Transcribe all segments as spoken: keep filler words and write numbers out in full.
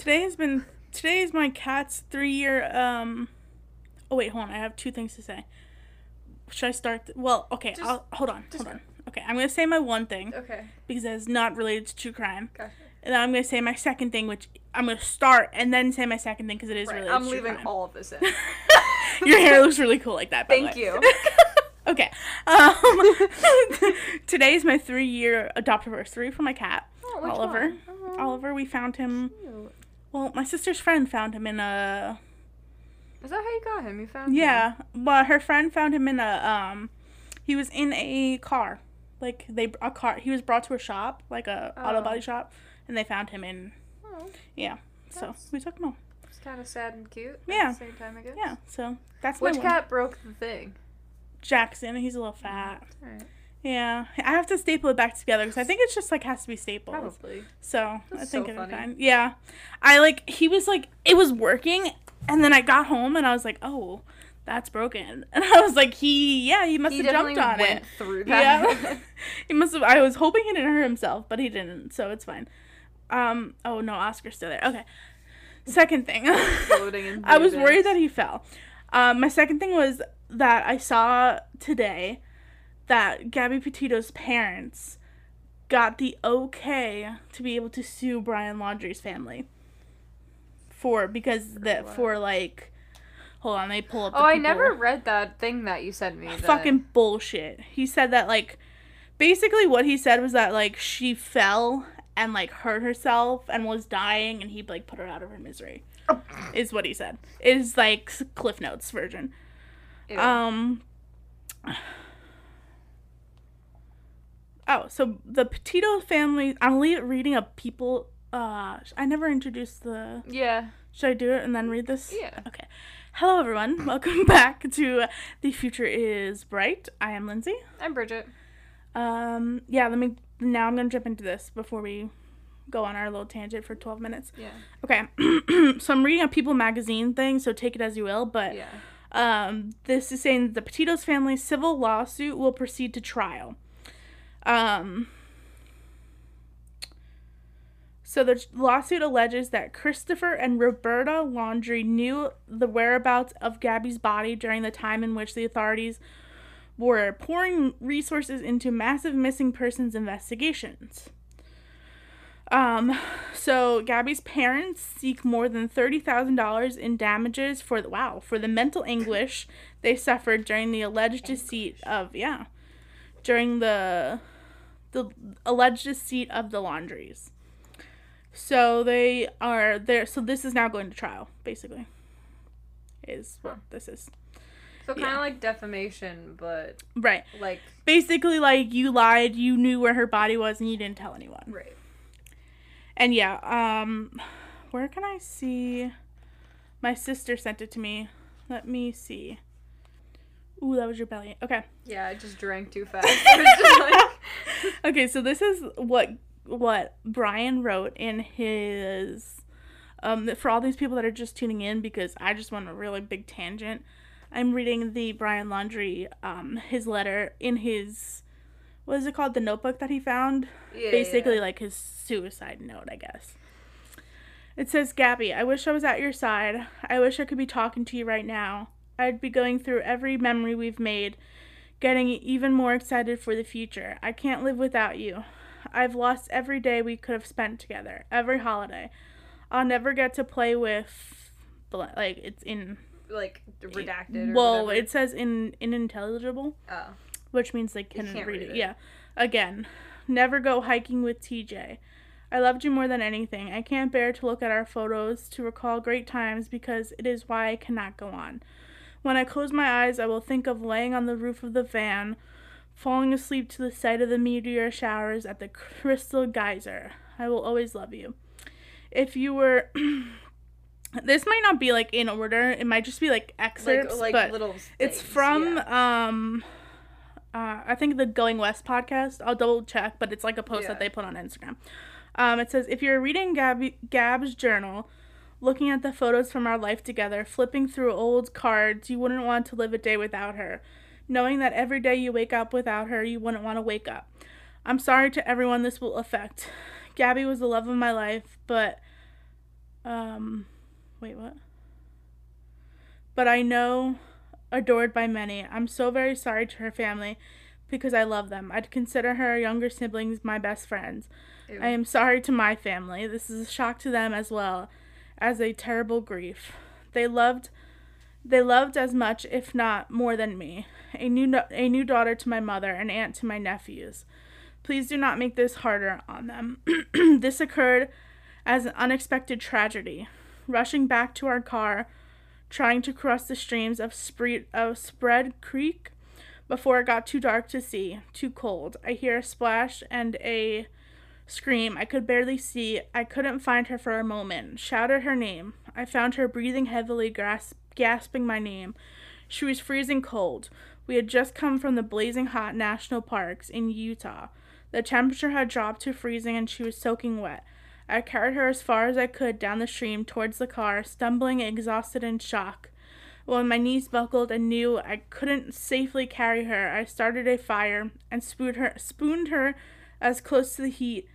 Today has been, today is my cat's three year, um, oh wait, hold on, I have two things to say. Should I start? Th- well, okay, Just, I'll, hold on, hold on. Okay, I'm going to say my one thing. Okay. Because it's not related to true crime. Gotcha. And then I'm going to say my second thing, which I'm going to start and then say my second thing because it is right. related I'm to true leaving crime. all of this in. Your hair looks really cool like that, by Thank the way. you. Okay. Um, today is my three-year adoptiversary for my cat, Oh, which Oliver. one? Oh, Oliver, we found him. cute. Well, my sister's friend found him in a. Is that how you got him? You found him? Yeah, well, her friend found him in a. Um, he was in a car, like they a car. He was brought to a shop, like a Oh. auto body shop, and they found him in. Oh, Yeah, so That's- we took him home. it's kind of sad and cute. Yeah. At the same time, I guess. Yeah, so that's Which my one. cat broke the thing? Jackson. He's a little fat. All right. Yeah, I have to staple it back together because I think it's just like has to be stapled. Probably. So That's I think so it'll be funny. fine. Yeah, I like he was like it was working, and then I got home and I was like, oh, that's broken, and I was like, he yeah he must He have jumped definitely on went it. through that. Yeah, he must have. I was hoping he didn't hurt himself, but he didn't, so it's fine. Um. Oh no, Oscar's still there. Okay. Second thing, Floating in the I was abyss. worried that he fell. Um. My second thing was that I saw today that Gabby Petito's parents got the okay to be able to sue Brian Laundrie's family for because that what? for like hold on, they pull up the Oh, I people. never read that thing that you sent me. that- Fucking bullshit. He said that like basically what he said was that like she fell and like hurt herself and was dying and he like put her out of her misery. Is what he said. Is like Cliff Notes version. Ew. Um Oh, so the Petito family, I'm le- reading a people, uh, I never introduced the, yeah. should I do it and then read this? Yeah. Okay. Hello, everyone. Welcome back to The Future is Bright. I am Lindsay. I'm Bridget. Um, yeah, let me, now I'm going to jump into this before we go on our little tangent for twelve minutes. Yeah. Okay. So I'm reading a People magazine thing, so take it as you will, but, Yeah. um, this is saying the Petito's family civil lawsuit will proceed to trial. Um, so the lawsuit alleges that Christopher and Roberta Laundrie knew the whereabouts of Gabby's body during the time in which the authorities were pouring resources into massive missing persons investigations. Um, so Gabby's parents seek more than thirty thousand dollars in damages for the, wow, for the mental anguish they suffered during the alleged deceit of, yeah, during the the alleged deceit of the Laundries. So they are there. So this is now going to trial, basically, is what this is. So kind of Yeah. like defamation, but Right. like Basically, like, you lied, you knew where her body was, and you didn't tell anyone. right. And yeah, um, where can I see? My sister sent it to me. Let me see. Ooh, that was your belly. Okay. Yeah, I just drank too fast. It was just like... Okay, so this is what what Brian wrote in his um for all these people that are just tuning in because I just went a really big tangent. I'm reading the Brian Laundrie um his letter in his what is it called? The notebook that he found? Yeah, Basically yeah. like his suicide note, I guess. It says, Gabby, I wish I was at your side. I wish I could be talking to you right now. I'd be going through every memory we've made, getting even more excited for the future. I can't live without you. I've lost every day we could have spent together, every holiday. I'll never get to play with, like, it's in... like redacted or well, whatever. it says in unintelligible, Oh. which means they couldn't can't read read it. it. Yeah. Again, never go hiking with T J. I loved you more than anything. I can't bear to look at our photos, to recall great times, because it is why I cannot go on. When I close my eyes, I will think of laying on the roof of the van, falling asleep to the sight of the meteor showers at the Crystal Geyser. I will always love you. If you were... This might not be, like, in order. It might just be, like, excerpts, like, like but little it's things, from, yeah. um... Uh, I think the Going West podcast. I'll double check, but it's like a post Yeah. that they put on Instagram. Um, it says, if you're reading Gabby, Gab's journal, looking at the photos from our life together, flipping through old cards, you wouldn't want to live a day without her. Knowing that every day you wake up without her, you wouldn't want to wake up. I'm sorry to everyone this will affect. Gabby was the love of my life, but Um, wait, what? But I know, adored by many. I'm so very sorry to her family because I love them. I'd consider her younger siblings my best friends. Ew. I am sorry to my family. This is a shock to them as well as a terrible grief. They loved they loved as much, if not more than me. A new no- a new daughter to my mother, an aunt to my nephews. Please do not make this harder on them. This occurred as an unexpected tragedy. Rushing back to our car, trying to cross the streams of, Spree- of Spread Creek before it got too dark to see, too cold. I hear a splash and a scream. I could barely see. I couldn't find her for a moment. Shouted her name. I found her breathing heavily, grasp- gasping my name. She was freezing cold. We had just come from the blazing hot national parks in Utah. The temperature had dropped to freezing and she was soaking wet. I carried her as far as I could down the stream towards the car, stumbling, exhausted, in shock. When my knees buckled and knew I couldn't safely carry her, I started a fire and spooned her, spooned her as close to the heat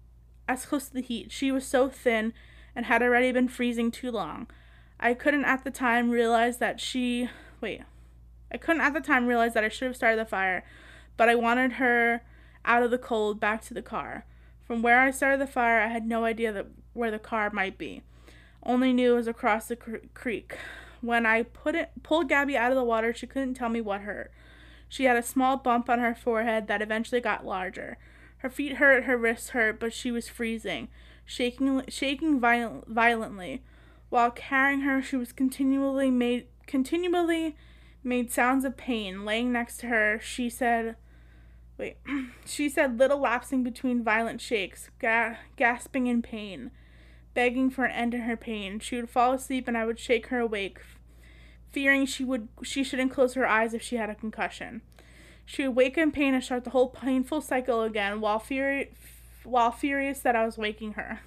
as close to the heat. She was so thin and had already been freezing too long. I couldn't at the time realize that she... Wait. I couldn't at the time realize that I should have started the fire, but I wanted her out of the cold, back to the car. From where I started the fire, I had no idea that where the car might be. Only knew it was across the cr- creek. When I put it, pulled Gabby out of the water, she couldn't tell me what hurt. She had a small bump on her forehead that eventually got larger. Her feet hurt, her wrists hurt, but she was freezing, shaking, shaking viol- violently. While carrying her, she was continually made, continually made sounds of pain. Laying next to her, she said, wait, she said, little lapsing between violent shakes, ga- gasping in pain, begging for an end to her pain. She would fall asleep, and I would shake her awake, fearing she would she shouldn't close her eyes if she had a concussion. She would wake in pain and start the whole painful cycle again, while furi- while furious that I was waking her.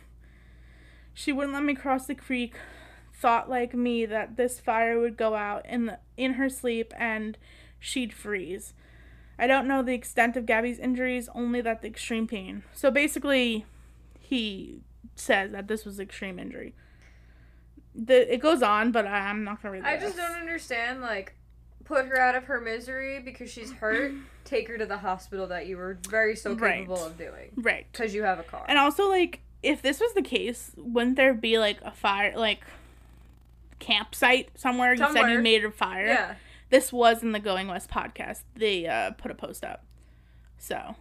She wouldn't let me cross the creek, thought like me that this fire would go out in the, in her sleep and she'd freeze. I don't know the extent of Gabby's injuries, only that the extreme pain. So basically, he says that this was extreme injury. The It goes on, but I'm not going to read I the just rest. don't understand, like, put her out of her misery because she's hurt, take her to the hospital that you were very so capable Right. of doing. Right. Because you have a car. And also, like, if this was the case, wouldn't there be, like, a fire, like, campsite somewhere? You said Somewhere. you made a fire. Yeah. This was in the Going West podcast. They uh, put a post up. So.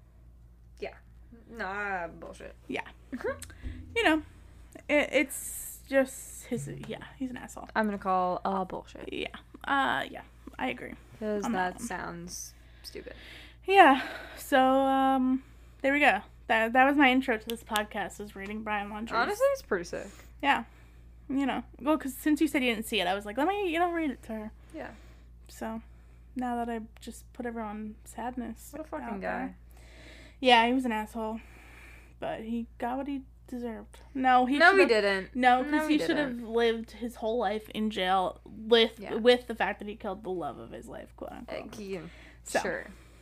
Nah, bullshit. Yeah. You know, it, it's just his, yeah, he's an asshole. I'm gonna call uh bullshit. Yeah. Uh, yeah, I agree. Because On that that one. sounds stupid. Yeah. So, um, there we go. That that was my intro to this podcast, was reading Brian Laundrie's. Honestly, it's pretty sick. Yeah. You know, well, because since you said you didn't see it, I was like, let me, you know, read it to her. Yeah. So, now that I just put everyone sadness. What a fucking out guy. there. Yeah, he was an asshole. But he got what he deserved. No, he No, he should've- didn't. No, because No, he, he should have lived his whole life in jail with Yeah. with the fact that he killed the love of his life, quote Uh, unquote. yeah, So. Sure.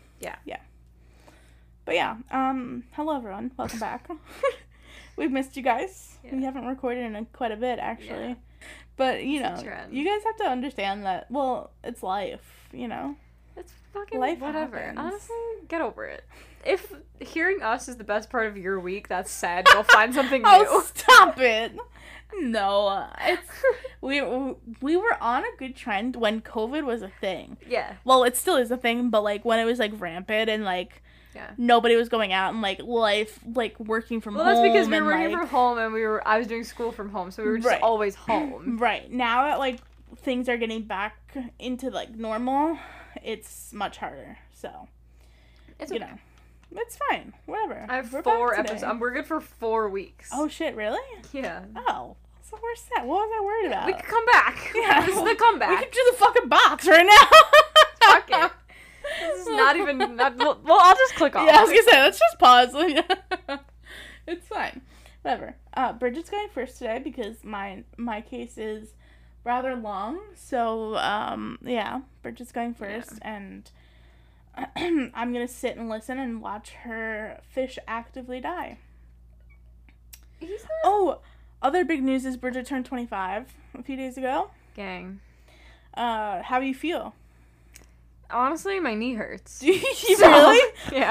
But yeah, um, hello everyone, welcome back. We've missed you guys. Yeah. We haven't recorded in a, quite a bit actually. Yeah. But you It's know, a trend. you guys have to understand that. Well, it's life, you know. It's fucking Life whatever. happens. Honestly, get over it. If hearing us is the best part of your week, that's sad. Go find something new. Oh, stop it! No, it's we we were on a good trend when COVID was a thing. Yeah. Well, it still is a thing, but like when it was like rampant and like Yeah. nobody was going out and like life like working from Well, home. that's because we and, were working like, from home and we were. I was doing school from home, so we were just Right. always home. Right. Now that like things are getting back into like normal, it's much harder. So, It's you okay. know, it's fine. Whatever. I have We're four back today. episodes. Um, we're good for four weeks. Oh shit! Really? Yeah. Oh, so we're set. What was I worried about? We could come back. Yeah. This is the We comeback. could do the fucking box right now. Fuck it. This is not even. Not, well, well, I'll just click off. Yeah, I was gonna say, let's just pause. It's fine. Whatever. Uh, Bridget's going first today because my my case is rather long. So, um, yeah, Bridget's going first, Yeah. and I'm gonna sit and listen and watch her fish actively die. He's not. Oh, other big news is Bridget turned twenty-five a few days ago. Gang. Uh, how do you feel? Honestly, my knee hurts. Do you So, really? Yeah.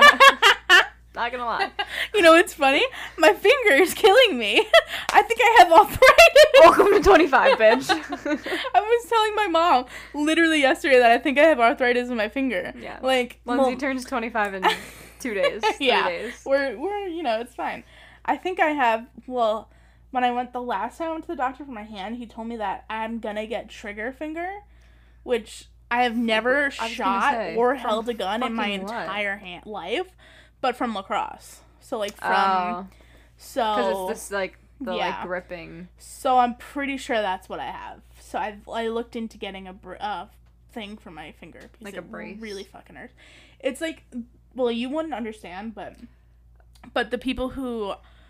Not gonna lie. You know what's funny? My finger is killing me. I think I have arthritis. Welcome to twenty-five, bitch. I was telling my mom literally yesterday that I think I have arthritis in my finger. Yeah. Like Lindsay well, turns twenty-five in two days. Three yeah. days. We're we're you know, it's fine. I think I have well, when I went the last time I went to the doctor for my hand, he told me that I'm gonna get trigger finger, which I have never shot say, or held a gun in my fucking what? entire hand life, but from lacrosse. So like from Oh. so Because it's this, like, the, yeah. like, gripping. So I'm pretty sure that's what I have. So I I looked into getting a br- uh, thing for my finger. because Like a it brace? Really fucking hurts. It's like, well, you wouldn't understand, but but the people who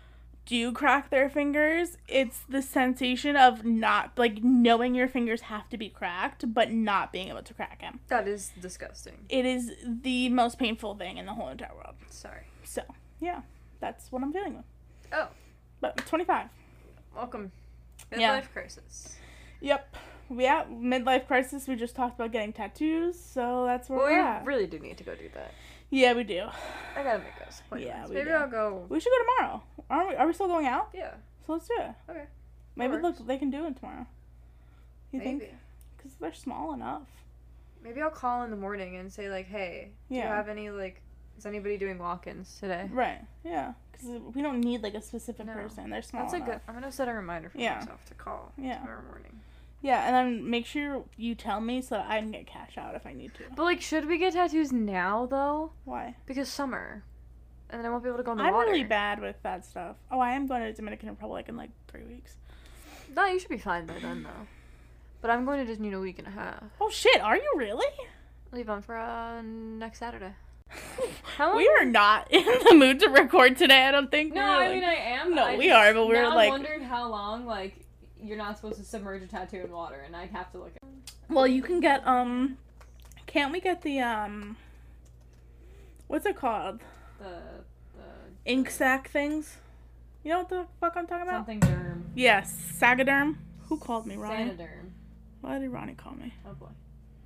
do crack their fingers, it's the sensation of not, like, knowing your fingers have to be cracked, but not being able to crack them. That is disgusting. It is the most painful thing in the whole entire world. Sorry. So, yeah, that's what I'm feeling with. Oh. But twenty-five. Welcome. Midlife Yeah. crisis. Yep. Yeah, midlife crisis. We just talked about getting tattoos, so that's where Well, we're we at. really do need to go do that. Yeah, we do. I gotta make those appointments. Yeah, we Maybe do. I'll go. We should go tomorrow. Are we? Are we still going out? Yeah. So let's do it. Okay. Maybe That look, works. they can do it tomorrow. You Maybe. think? Because they're small enough. Maybe I'll call in the morning and say, like, hey, do Yeah. you have any, like, is anybody doing walk-ins today? Right. Yeah. Because we don't need like a specific No. person. They're small That's a enough. good. I'm gonna set a reminder for Yeah. myself to call Yeah. tomorrow morning. Yeah, and then make sure you tell me so that I can get cash out if I need to. But like, should we get tattoos now though? Why? Because summer, and then I won't be able to go in the I'm water. really bad with that stuff. Oh, I am going to Dominican Republic in like three weeks. No, you should be fine by then though. But I'm going to Disney in a week and a half. Oh shit! Are you really? Leave on for uh, next Saturday. How long? We are not in the mood to record today. I don't think. No, We're, I like- mean I am. No, I we just- are, but we're, now like- I'm wondering how long like you're not supposed to submerge a tattoo in water, and I'd have to look at. Well, you can get um. Can't we get the um? What's it called? The the Ink sac things. You know what the fuck I'm talking about? something derm. Yes, Sagaderm. Who called me, Ronnie? Saniderm. Why did Ronnie call me? Oh boy.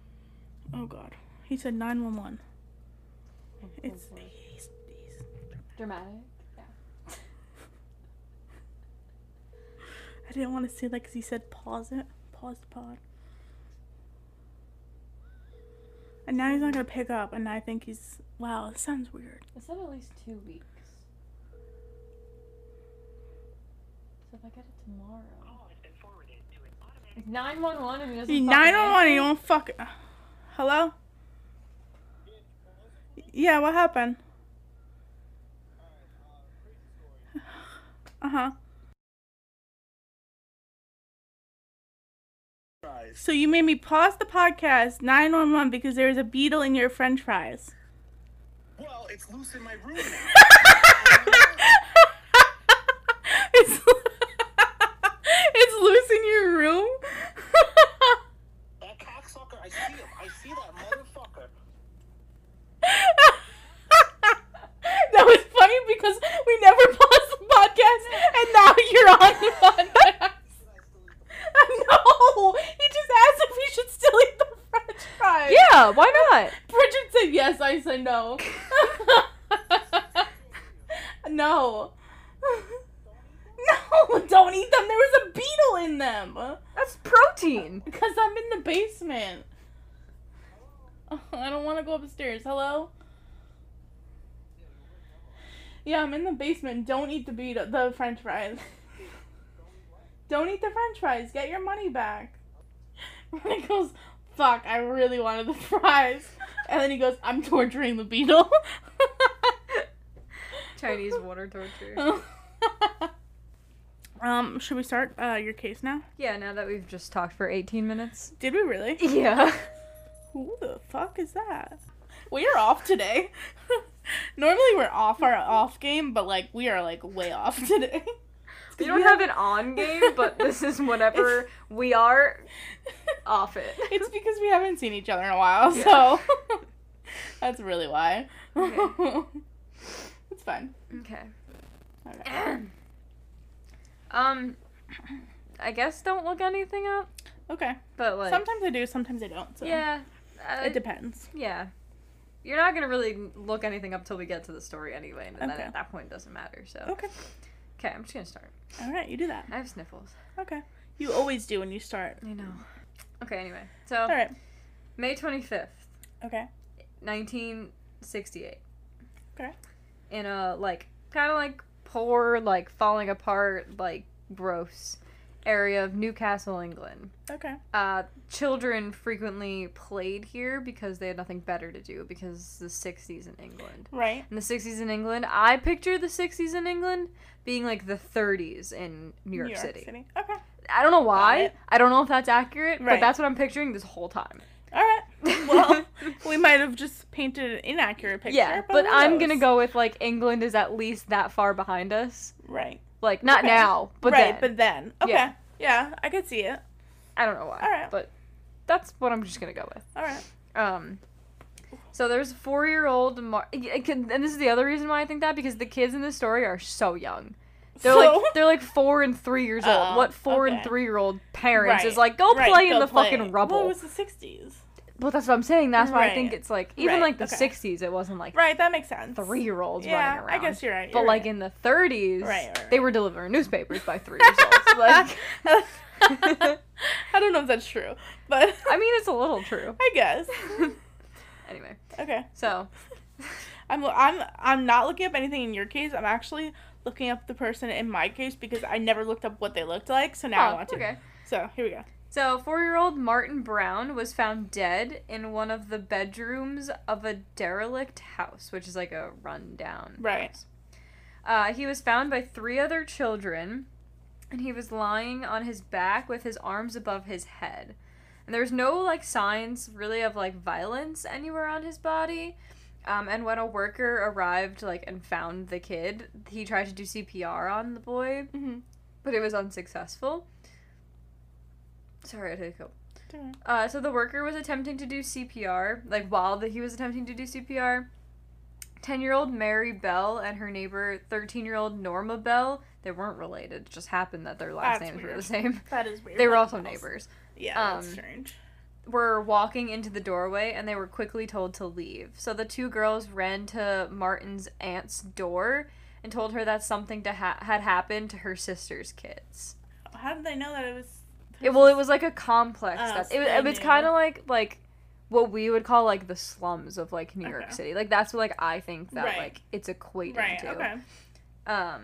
Oh god. He said nine one one. Oh, It's boy. he's, he's Dramatic. Yeah. I didn't want to say that because he said pause it. Pause the pod. And now he's not going to pick up, and I think he's... Wow, it sounds weird. It said at least two weeks. So if I get it tomorrow. It's nine one one and he doesn't. nine one one, fucking you won't fuck... Hello? Yeah, what happened? Uh-huh. So you made me pause the podcast nine one one because there was a beetle in your french fries. Well, it's loose in my room now. it's, it's loose in your room? That cocksucker, I see him. I see that motherfucker. That was funny because we never paused the podcast and now you're on the podcast. No! He just asked if we should still eat the french fries. Yeah, why not? Bridget said yes, I said no. No. No, don't eat them. There was a beetle in them. That's protein. Because I'm in the basement. I don't want to go upstairs. Hello? Yeah, I'm in the basement. Don't eat the beetle, the french fries. Don't eat the french fries. Get your money back. And he goes, fuck, I really wanted the fries. And then he goes, I'm torturing the beetle. Chinese water torture. um, should we start uh, your case now? Yeah, now that we've just talked for eighteen minutes. Did we really? Yeah. Who the fuck is that? We are off today. Normally we're off our off game, but like we are like way off today. We don't have an on game, but this is whenever we are off it. It's because we haven't seen each other in a while, Yeah. so that's really why. Okay. It's fine. Okay. Okay. Um, I guess don't look anything up. Okay. But like Sometimes I do, sometimes I don't. So yeah, uh, it depends. yeah. You're not gonna really look anything up till we get to the story anyway, and then Okay. at that point it doesn't matter. So Okay. okay, I'm just gonna start. All right, you do that. I have sniffles. Okay. You always do when you start. I know. Okay, anyway, so All right. May twenty-fifth, Okay. nineteen sixty-eight. Okay. In a like kind of like poor, like falling apart, like gross area of Newcastle, England. Okay. Uh, children frequently played here because they had nothing better to do because the sixties in England. Right. In the sixties in England, I picture the sixties in England being like the thirties in New York, City. Okay. I don't know Got why. it. I don't know if that's accurate, but Right. that's what I'm picturing this whole time. All right. Well, we might have just painted an inaccurate picture. Yeah, but, but who I'm knows? gonna go with like England is at least that far behind us. Right. Like not Okay. now, but right, then. but then. Okay. Yeah. Yeah. I could see it. I don't know why. All right. But that's what I'm just gonna go with. All right. Um, so there's a four-year-old, Mar- it could- and this is the other reason why I think that, because the kids in this story are so young. They're So- like they're like four and three years old. Oh, What four and okay. three-year-old parents Right, is like, go right, play in go the play. fucking rubble? Well, it was the sixties. Well, that's what I'm saying. That's why I think Right. it's like even Right, like the okay. sixties, it wasn't like Right, that makes sense. three-year-olds Yeah, running around. I guess you're right. But you're like right. in the thirties, Right, right, right. they were delivering newspapers by three years old. Like, I don't know if that's true, but I mean, it's a little true. I guess. Anyway, Okay. so I'm I'm I'm not looking up anything in your case. I'm actually looking up the person in my case because I never looked up what they looked like. So now I oh, want to. okay. So here we go. So, four-year-old Martin Brown was found dead in one of the bedrooms of a derelict house, which is like a rundown Right. house. Uh, he was found by three other children, and he was lying on his back with his arms above his head. And there's no, like, signs, really, of, like, violence anywhere on his body. Um, and when a worker arrived, like, and found the kid, he tried to do C P R on the boy, Mhm. but it was unsuccessful. Sorry, I had to go. Alright. Uh, so the worker was attempting to do C P R, like while the, he was attempting to do C P R. ten-year-old Mary Bell and her neighbor, thirteen-year-old Norma Bell, they weren't related. It just happened that their last That's names were weird. the same. That is weird. They were That also else. neighbors. Yeah, that's Um, strange. Were walking into the doorway and they were quickly told to leave. So the two girls ran to Martin's aunt's door and told her that something to ha- had happened to her sister's kids. How did they know that it was? It, well, it was like a complex Oh, stuff. so It, they it was knew. kind of like like what we would call like the slums of like New York Okay. City. Like that's what like I think that Right. like it's equating Right. to. Okay. Um.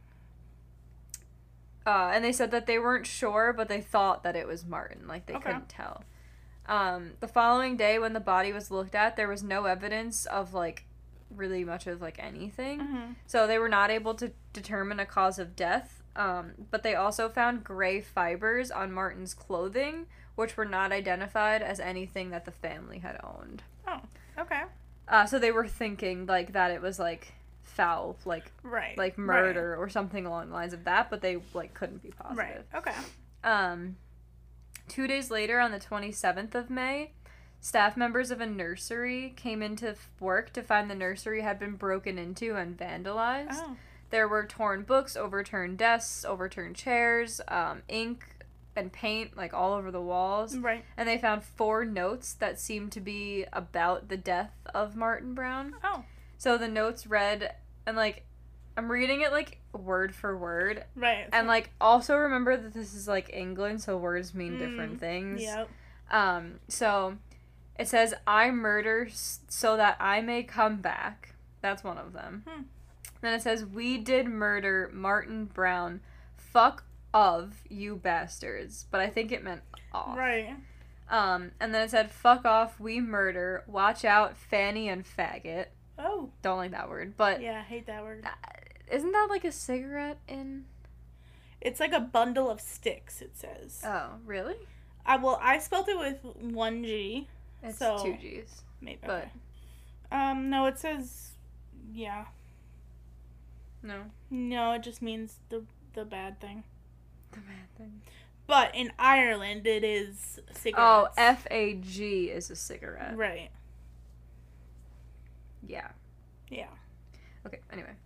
Uh, and they said that they weren't sure, but they thought that it was Martin. Like they Okay. couldn't tell. Um, the following day, when the body was looked at, there was no evidence of like really much of like anything. Mhm. So they were not able to determine a cause of death. Um, but they also found gray fibers on Martin's clothing, which were not identified as anything that the family had owned. Oh. Okay. Uh, so they were thinking like that it was like foul, like Right. like murder or something along the lines of that, but they like couldn't be positive. Right. right. Okay. Um, two days later, on the twenty-seventh of May, staff members of a nursery came into f- work to find the nursery had been broken into and vandalized. Oh. There were torn books, overturned desks, overturned chairs, um, ink and paint like all over the walls. Right. And they found four notes that seemed to be about the death of Martin Brown. Oh. So the notes read, and like, I'm reading it like word for word. Right. And like, also remember that this is like England, so words mean Mm, different things. Yep. Um, so it says, I murder s- so that I may come back. That's one of them. Hmm. Then it says, we did murder Martin Brown. Fuck of you bastards. But I think it meant off. Right. Um, and then it said, fuck off, we murder. Watch out, Fanny and faggot. Oh. Don't like that word. But Yeah, I hate that word. isn't that like a cigarette in... It's like a bundle of sticks. It says. Oh, really? I well, I spelled it with one G. It's So- two G's. Maybe. But- Okay. Um. No, it says. Yeah. No. No, it just means the the bad thing. The bad thing. But in Ireland, it is Oh, cigarettes. F A G is a cigarette. Right. Yeah. Yeah. Okay, anyway.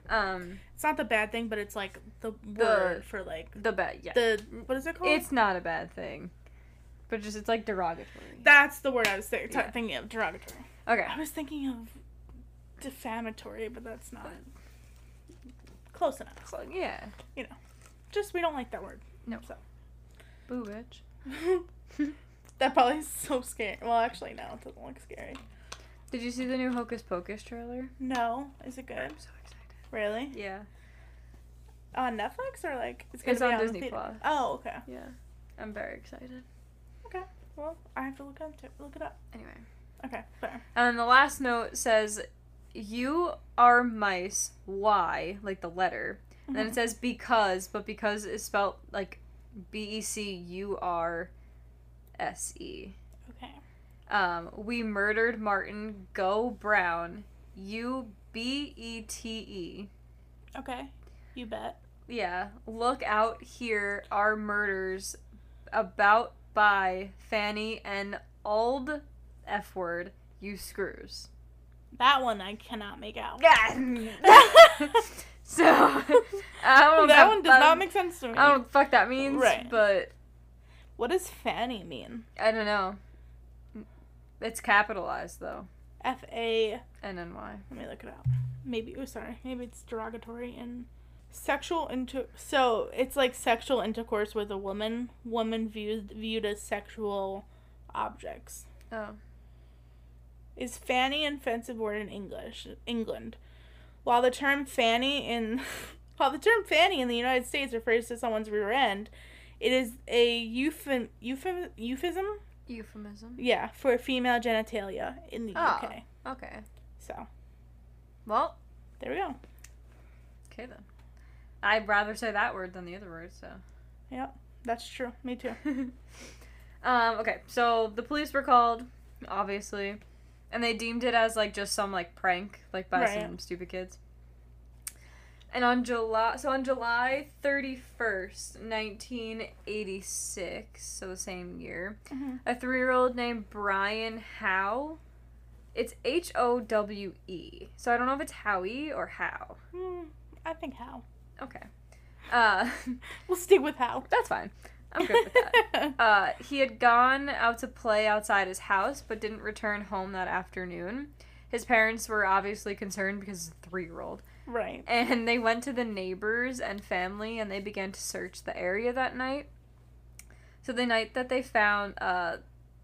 Um, It's not the bad thing, but it's like the The- word for like the bad, yeah. the what is it called? It's not a bad thing, but just it's like derogatory. That's the word I was th- Yeah. thinking of. Derogatory. Okay. I was thinking of defamatory, but that's not close enough. So, yeah. Just we don't like that word. No. So Boo, bitch. that probably is so scary. Well, actually, no, it doesn't look scary. Did you see the new Hocus Pocus trailer? No, is it good? I'm so excited. Really? Yeah. On Netflix or like it's gonna It's be on on the Disney theater? Plus. Oh, okay. Yeah. I'm very excited. Well, I have to look into look it up. Anyway. Okay, fair. And then the last note says, "You are mice. Why?" Like the letter. And then it says because, but because is spelled like B E C U R S E. Okay. Um, we murdered Martin. Go Brown. U B E T E. Okay. You bet. Yeah. Look out here. Our murders. About by Fanny and old F word. You screws. That one I cannot make out. So, I don't know. that if one does not make sense to me. I don't know what the fuck that means, Right. but What does Fanny mean? I don't know. It's capitalized though. F A. N N Y. Let me look it up. Maybe. Oh, sorry. Maybe it's derogatory and sexual inter. So it's like sexual intercourse with a woman. Woman viewed viewed as sexual objects. Oh. Is fanny an offensive word in English? England. While the term fanny in while the term fanny in the United States refers to someone's rear end, it is a euphem, euphem, euphemism. Euphemism. Yeah, for female genitalia in the Oh. U K. Okay. So Well, there we go. okay then. I'd rather say that word than the other word, so. Yep, that's true. Me too. um, okay, so the police were called, obviously, and they deemed it as, like, just some, like, prank, like, by Right. some stupid kids. And on July, so on July thirty-first, nineteen eighty-six, so the same year, Mhm. a three-year-old named Brian Howe, it's H O W E, so I don't know if it's Howie or How. Hmm, I think how. Okay. Uh, We'll stick with how. that's fine. I'm good with that. Uh, he had gone out to play outside his house, but didn't return home that afternoon. His parents were obviously concerned because it's a three-year-old. Right. And they went to the neighbors and family, and they began to search the area that night. So the night that they found, uh,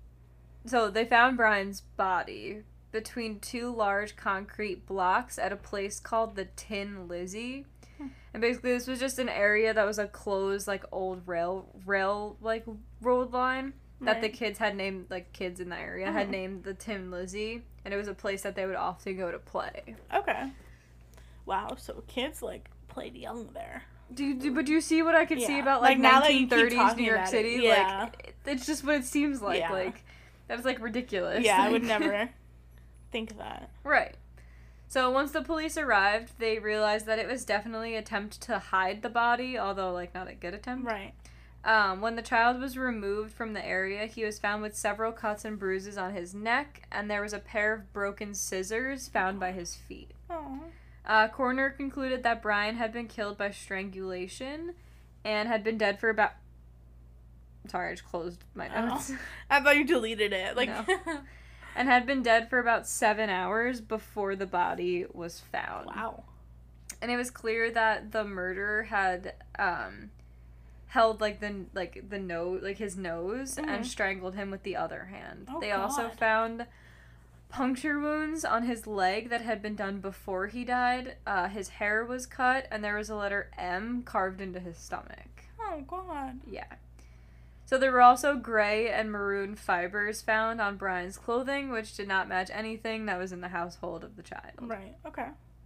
so they found Brian's body between two large concrete blocks at a place called the Tin Lizzie. And basically this was just an area that was a closed, like, old rail, rail, like, road line that the Right. kids had named, like, kids in the area Oh. had named the Tin Lizzie. And it was a place that they would often go to play. Okay. Wow, so kids, like, played young there. Do you, do, but do you see what I could see Yeah. about, like, Like, now that you keep nineteen thirties talking New York about it, City? yeah. Like, it, it's just what it seems like. Yeah. Like, that's, like, ridiculous. Yeah, I would Like- never think that. Right. So once the police arrived, they realized that it was definitely an attempt to hide the body, although, like, not a good attempt. Right. Um, when the child was removed from the area, he was found with several cuts and bruises on his neck, and there was a pair of broken scissors found by his feet. Oh. Uh, coroner concluded that Brian had been killed by strangulation and had been dead for about... Sorry, I just closed my Oh. notes. I thought you deleted it. Like, No. And had been dead for about seven hours before the body was found. wow. And it was clear that the murderer had um, held like the like the nose, like his nose, Mhm. and strangled him with the other hand. Oh, they also God. found puncture wounds on his leg that had been done before he died. Uh, his hair was cut, and there was a letter M carved into his stomach. Oh, God. Yeah. So there were also gray and maroon fibers found on Brian's clothing, which did not match anything that was in the household of the child. Right. Okay.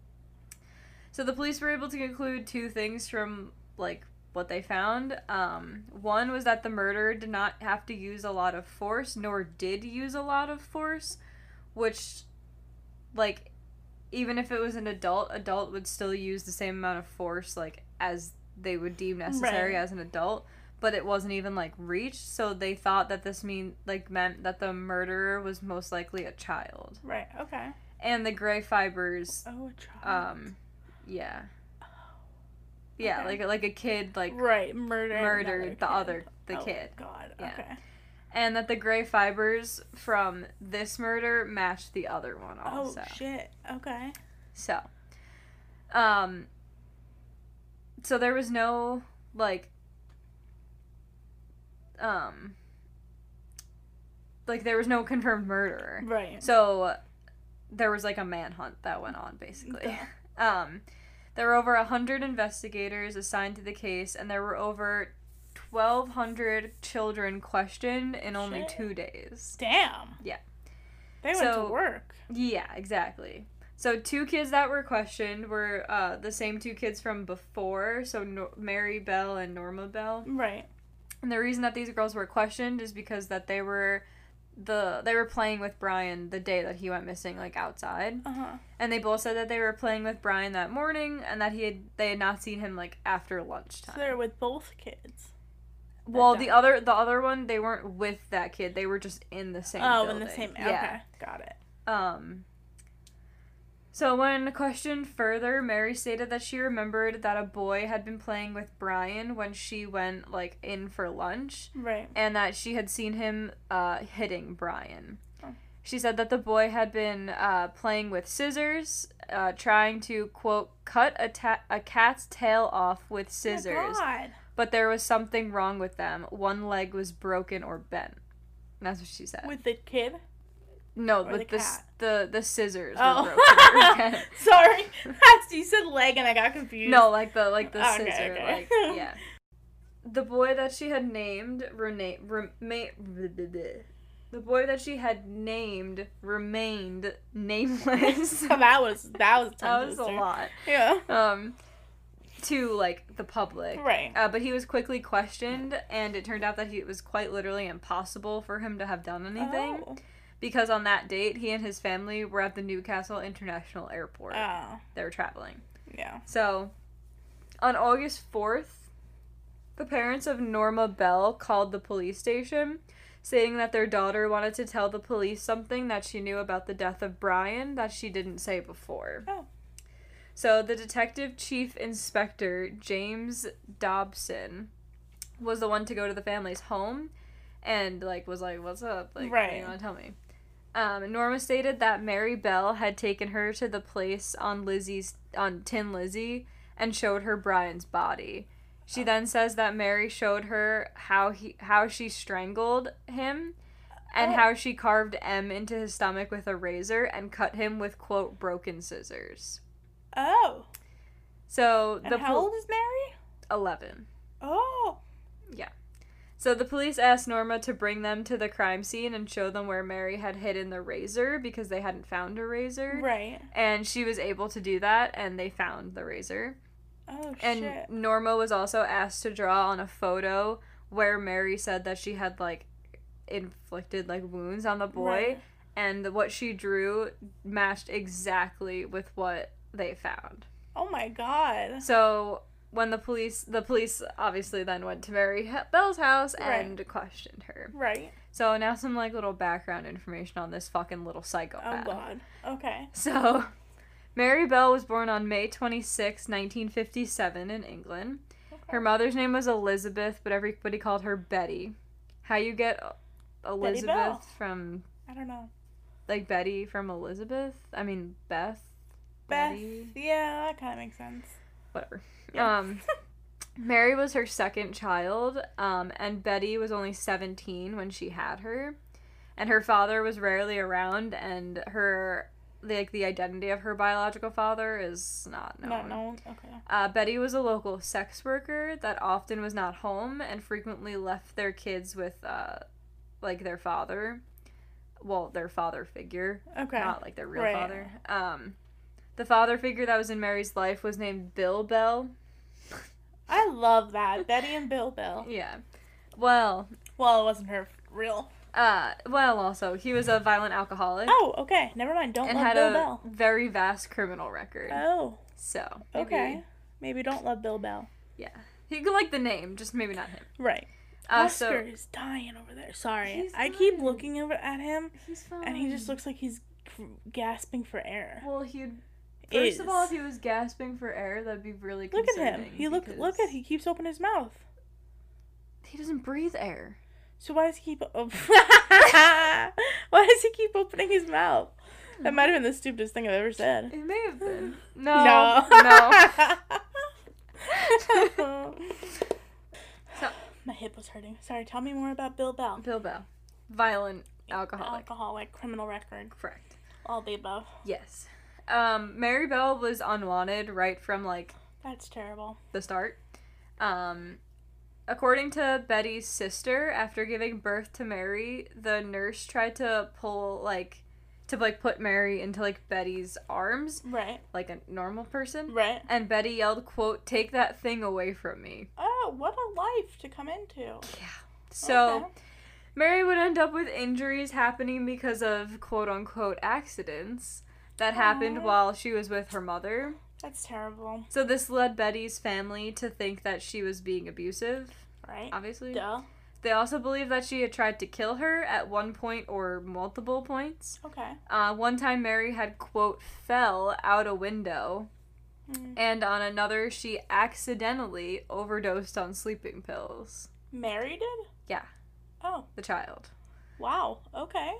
So the police were able to conclude two things from, like, what they found. Um, one was that the murderer did not have to use a lot of force, nor did use a lot of force, which, like, even if it was an adult, adult would still use the same amount of force, like, as they would deem necessary Right. as an adult. But it wasn't even, like, reached, so they thought that this mean like meant that the murderer was most likely a child. Right. Okay. And the gray fibers Oh, a child. um Yeah. Yeah, Okay. like like a kid like Right, murdered murdered the kid. other the Oh, kid. God. Yeah. Okay. And that the gray fibers from this murder matched the other one also. Oh shit. Okay. So, um, so there was no, like, um, like, there was no confirmed murderer. Right. So, there was, like, a manhunt that went on, basically. um, there were over one hundred investigators assigned to the case, and there were over twelve hundred children questioned in only Shit. two days. Damn. Yeah. They went So- to work. Yeah, exactly. So two kids that were questioned were uh, the same two kids from before, so no- Mary Bell and Norma Bell. Right. And the reason that these girls were questioned is because that they were the they were playing with Brian the day that he went missing, like outside. Uh huh. And they both said that they were playing with Brian that morning and that he had they had not seen him like after So lunchtime. they're with both kids. Well, that the died. other the other one, they weren't with that kid. They were just in the same Oh, building. in the same. Yeah. Okay. Got it. Um, so when questioned further, Mary stated that she remembered that a boy had been playing with Brian when she went, like, in for lunch, Right. and that she had seen him, uh, hitting Brian. Oh. She said that the boy had been, uh, playing with scissors, uh, trying to, quote, cut a, ta- a cat's tail off with scissors, Oh my God. but there was something wrong with them. One leg was broken or bent. And that's what she said. With the kid. No, Or with the the s- cat? the the scissors Oh. were broken. Okay. Sorry. That's, you said leg and I got confused. No, like the like the Okay, scissor, okay. like yeah. The boy that she had named rena- rema- the boy that she had named remained nameless. So that was that was a tongue That was a twister. lot. Yeah. Um, to like the public. Right. Uh, but he was quickly questioned, and it turned out that he, it was quite literally impossible for him to have done anything. Oh. Because on that date, he and his family were at the Newcastle International Airport. Oh. They were traveling. Yeah. So, on August fourth, the parents of Norma Bell called the police station, saying that their daughter wanted to tell the police something that she knew about the death of Brian that she didn't say before. Oh. So, the detective chief inspector, James Dobson, was the one to go to the family's home and, like, was like, what's up? Like, what do Right. you want to tell me? Um, Norma stated that Mary Bell had taken her to the place on Lizzie's, on Tin Lizzie, and showed her Brian's body. She then says that Mary showed her how he, how she strangled him, and Oh. how she carved M into his stomach with a razor and cut him with, quote, broken scissors. Oh. So, And the how pol- old is Mary? eleven. Oh. So the police asked Norma to bring them to the crime scene and show them where Mary had hidden the razor because they hadn't found a razor. Right. And she was able to do that, and they found the razor. Oh And shit. Norma was also asked to draw on a photo where Mary said that she had, like, inflicted, like, wounds on the boy. Right. And what she drew matched exactly with what they found. Oh my God. So when the police, the police obviously then went to Mary Bell's house and Right. questioned her. Right. So now some, like, little background information on this fucking little Oh psychopath. God. Okay. So, Mary Bell was born on May twenty-sixth, nineteen fifty-seven in England. Her mother's name was Elizabeth, but everybody called her Betty. How you get Elizabeth Bell. from, I don't know. like, Betty from Elizabeth? I mean, Beth? Beth. Betty? Yeah, that kind of makes sense. Whatever. Yeah. Um, Mary was her second child, um, and Betty was only seventeen when she had her. And her father was rarely around, and her, like, the identity of her biological father is not known. Not known. Okay. Uh, Betty was a local sex worker that often was not home and frequently left their kids with, uh, like, their father. Well, their father figure. Okay. Not, like, their real Right. father. Um, the father figure that was in Mary's life was named Bill Bell. I love that. Betty and Bill Bell. Yeah. Well, Well, it wasn't her real. uh, well, also, he was a violent alcoholic. Oh, okay. Never mind. Don't and love had Bill a Bell. very vast criminal record. Oh. So, maybe, Okay. Maybe don't love Bill Bell. yeah. He could like the name, just maybe not him. Right. Uh, Oscar so, is dying over there. Sorry. He's I keep fine. looking over at him, he's fine. and he just looks like he's gasping for air. Well, he'd First is. of all, if he was gasping for air, that'd be really Look concerning. at him. He look look at he keeps opening his mouth. He doesn't breathe air. So why does he keep op- why does he keep opening his mouth? That might have been the stupidest thing I've ever said. It may have been. No. No. No. So, my hip was hurting. Sorry, tell me more about Bill Bell. Bill Bell. Violent alcoholic. Alcoholic, criminal record. Correct. All the above. Yes. Um, Mary Bell was unwanted right from, like, That's terrible. the start. Um, according to Betty's sister, after giving birth to Mary, the nurse tried to pull, like, to, like, put Mary into, like, Betty's arms, Right. like a normal person. Right. And Betty yelled, quote, "Take that thing away from me." Oh, what a life to come into. Yeah. So, Okay. Mary would end up with injuries happening because of quote-unquote accidents that happened Aw. while she was with her mother. That's terrible. So this led Betty's family to think that she was being abusive, Right? obviously. Duh. They also believe that she had tried to kill her at one point or multiple points. Okay. Uh, one time Mary had, quote, fell out a window, Mm. and on another she accidentally overdosed on sleeping pills. Mary did? Yeah, Oh, the child. wow. Okay.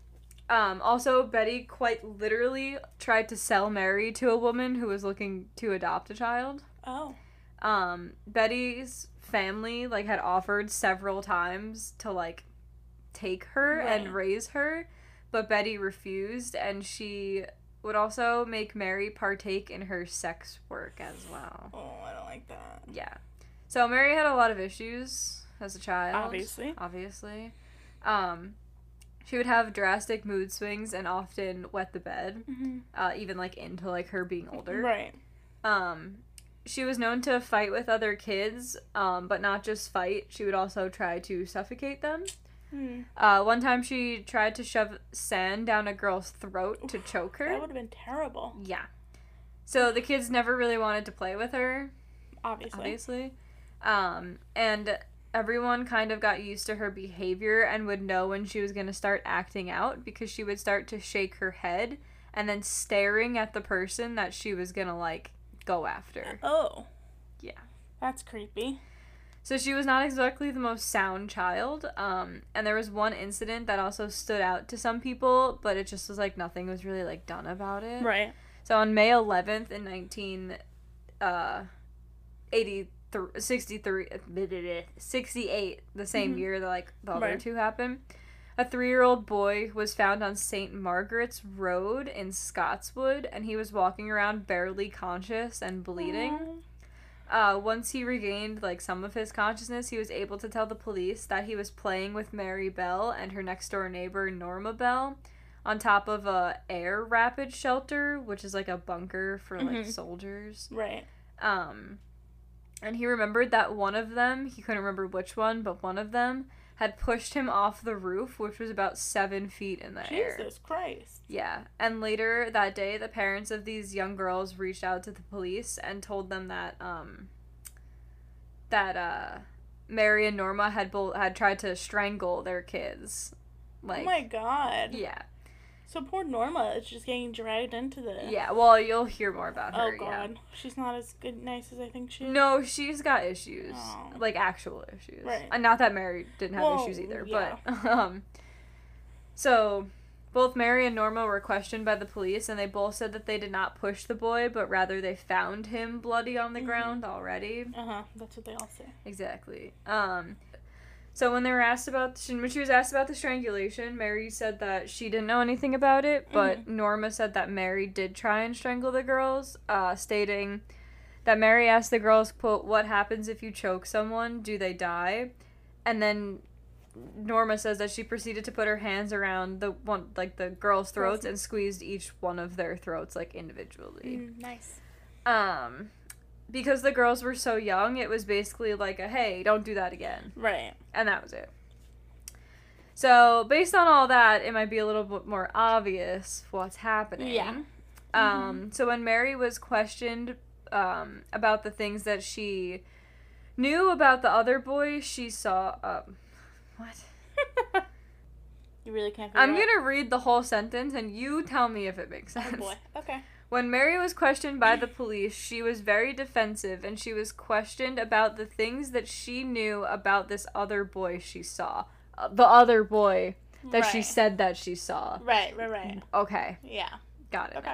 Um, also, Betty quite literally tried to sell Mary to a woman who was looking to adopt a child. Oh. Um, Betty's family, like, had offered several times to, like, take her Right. and raise her, but Betty refused, and she would also make Mary partake in her sex work as well. Oh, I don't like that. Yeah. So Mary had a lot of issues as a child. Obviously. Obviously. Um, she would have drastic mood swings and often wet the bed, Mm-hmm. uh, even, like, into, like, her being older. Right. Um, she was known to fight with other kids, um, but not just fight. She would also try to suffocate them. Hmm. Uh, one time she tried to shove sand down a girl's throat to choke her. That would have been terrible. Yeah. So the kids never really wanted to play with her, Obviously. obviously. Um, and everyone kind of got used to her behavior and would know when she was going to start acting out because she would start to shake her head and then staring at the person that she was going to, like, go after. Oh. Yeah. That's creepy. So she was not exactly the most sound child, um, and there was one incident that also stood out to some people, but it just was, like, nothing was really, like, done about it. Right. So on May eleventh in nineteen eighty-three, sixty-three, sixty-eight, the same Mhm. year that, like, the other Right. two happened, a three-year-old boy was found on Saint Margaret's Road in Scotswood, and he was walking around barely conscious and bleeding. Aw. Uh, once he regained, like, some of his consciousness, he was able to tell the police that he was playing with Mary Bell and her next-door neighbor, Norma Bell, on top of a air rapid shelter, which is, like, a bunker for, like, Mhm. soldiers. Right. Um, and he remembered that one of them, he couldn't remember which one, but one of them had pushed him off the roof, which was about seven feet in the air. Jesus Christ. Yeah, and later that day, the parents of these young girls reached out to the police and told them that um that uh Mary and Norma had both had tried to strangle their kids. Like, oh my god. yeah, So poor Norma is just getting dragged into this. yeah. Well, you'll hear more about Oh her. god. She's not as good nice as I think she Yeah. is. No, she's got issues, Oh. like actual issues. Right. And not that Mary didn't have Well, issues either, yeah. but um. So, both Mary and Norma were questioned by the police, and they both said that they did not push the boy, but rather they found him bloody on the Mhm. ground already. Uh-huh. That's what they all say. Exactly. Um, so when they were asked about when she was asked about the strangulation, Mary said that she didn't know anything about it, but Norma said that Mary did try and strangle the girls, uh, stating that Mary asked the girls, quote, "What happens if you choke someone? Do they die?" And then Norma says that she proceeded to put her hands around the one, like the girls' throats, and squeezed each one of their throats, like, individually. Mm, nice. Um, because the girls were so young, it was basically like a, hey, don't do that again. Right. And that was it. So, based on all that, it might be a little bit more obvious what's happening. Yeah. Um, so when Mary was questioned um, about the things that she knew about the other boy, she saw, um, what? You really can't figure I'm out. gonna read the whole sentence and you tell me if it makes sense. Oh boy. Okay. When Mary was questioned by the police, she was very defensive, and she was questioned about the things that she knew about this other boy she saw. Uh, the other boy that she Right. said that she saw. Right, right, right. Okay, Yeah. got it. Okay.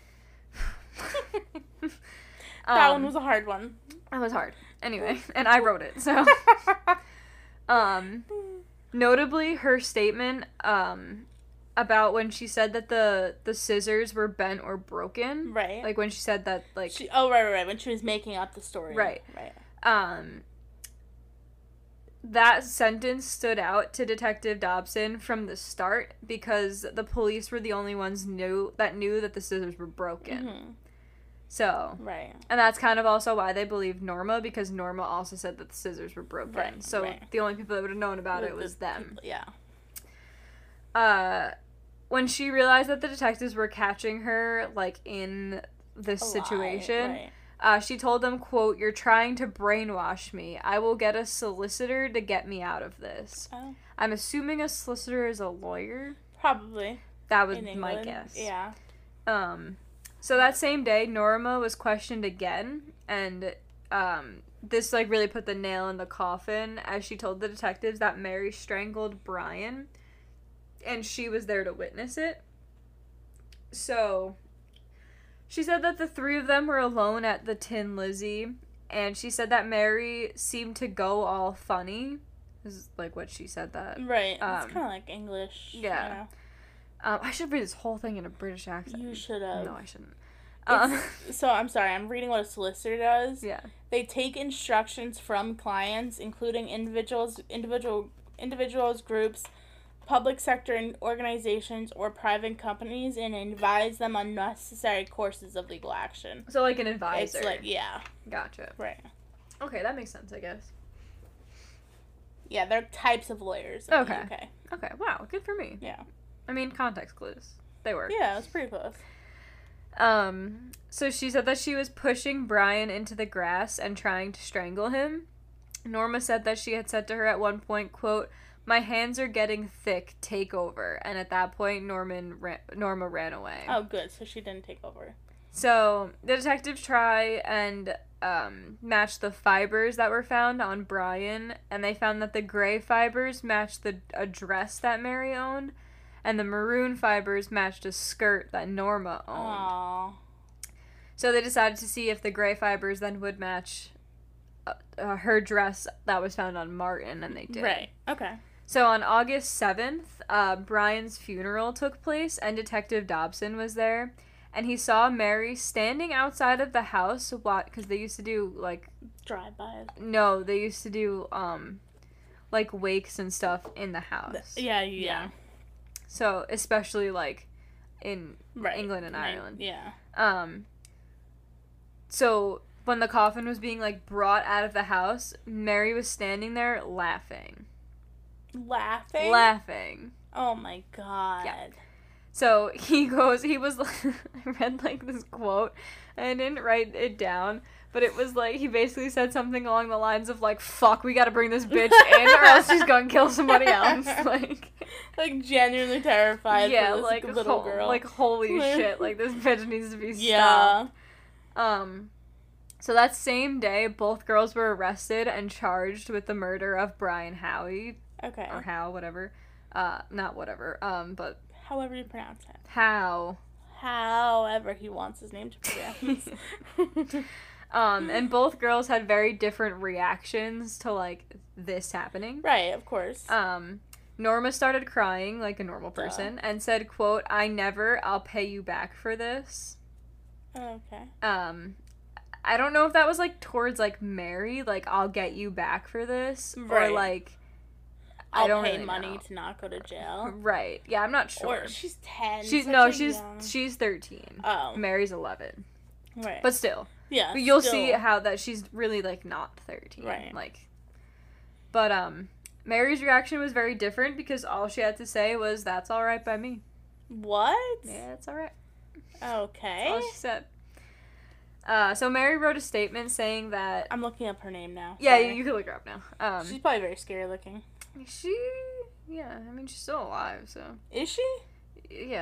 now. That Um, one was a hard one. That was hard. Anyway, and I wrote it, so. um, notably, her statement um, about when she said that the the scissors were bent or broken. Right. Like when she said that, like, She, oh, right, right, right. When she was making up the story. Right. Right. um, that sentence stood out to Detective Dobson from the start because the police were the only ones knew that knew that the scissors were broken. Mm-hmm. So, Right. and that's kind of also why they believed Norma, because Norma also said that the scissors were broken. Right, so right. the only people that would have known about The- it was the them. people- yeah. Uh, when she realized that the detectives were catching her, like, in this A lie, situation, right. uh, she told them, quote, "You're trying to brainwash me. I will get a solicitor to get me out of this." Oh. I'm assuming a solicitor is a lawyer. Probably. That was In my England. guess. Yeah. Um, so that same day, Norma was questioned again, and um, this like really put the nail in the coffin as she told the detectives that Mary strangled Brian, and she was there to witness it. So, she said that the three of them were alone at the Tin Lizzie, and she said that Mary seemed to go all funny. This is like what she said that. Right. Um, it's kind of like English. yeah. You know? Um, I should read this whole thing in a British accent. You should have. No, I shouldn't. Um, So I'm sorry, I'm reading what a solicitor does. yeah. They take instructions from clients, including individuals, individual individuals, groups, public sector and organizations, or private companies, and advise them on necessary courses of legal action. So like an advisor. It's like, yeah, Gotcha. right. Okay, that makes sense, I guess. Yeah, they're types of lawyers. in the Okay. U K. Okay, wow, good for me. Yeah. I mean, context clues. They work. Yeah, it was pretty close. Um, so she said that she was pushing Brian into the grass and trying to strangle him. Norma said that she had said to her at one point, quote, "My hands are getting thick, take over." And at that point, Norman ran- Norma ran away. Oh, good. So she didn't take over. So the detectives try and um, match the fibers that were found on Brian, and they found that the gray fibers matched the a dress that Mary owned, and the maroon fibers matched a skirt that Norma owned. Aww. So they decided to see if the gray fibers then would match uh, uh, her dress that was found on Martin, and they did. Right. Okay. So on August seventh, uh, Brian's funeral took place, and Detective Dobson was there. And he saw Mary standing outside of the house, what? Because they used to do, like, Drive-bys. no, they used to do, um, like, wakes and stuff in the house. Yeah, yeah. So, especially, like, in Right. England and Right. Ireland. Yeah. Um, so, when the coffin was being, like, brought out of the house, Mary was standing there laughing. Laughing? Laughing. Oh my god. Yeah. So he goes, he was, I read like this quote, and I didn't write it down, but it was like, he basically said something along the lines of like, fuck, we gotta bring this bitch in or else she's gonna kill somebody else. Like, Like, genuinely terrified yeah, for this like, little ho- girl. like, holy shit, like, this bitch needs to be yeah. stopped. Um, so that same day, both girls were arrested and charged with the murder of Brian Howie, Okay. or Howe, whatever. Uh, not whatever, um, but However you pronounce it. Howe. However he wants his name to be pronounced. Um, and both girls had very different reactions to, like, this happening. Right, of course. Um, Norma started crying like a normal person and said, quote, "I never, I'll pay you back for this." Okay. Um, I don't know if that was, like, towards, like, Mary, like, "I'll get you back for this," Right. or, like, I'll I don't pay really money know. to not go to jail. Right. Yeah, I'm not sure. Or she's ten. she's, such no, a she's, young- she's thirteen. Oh. Mary's eleven. Right. But still. yeah. But you'll still. see how that she's really, like, not thirteen. Right. Like, but, um, Mary's reaction was very different because all she had to say was, "That's all right by me." What? Yeah, it's all right. Okay. That's all she said. Uh, so Mary wrote a statement saying that... I'm looking up her name now. Yeah, Sorry. you, you can look her up now. Um, She's probably very scary looking. she... Yeah, I mean, she's still alive, so... Is she? Yeah.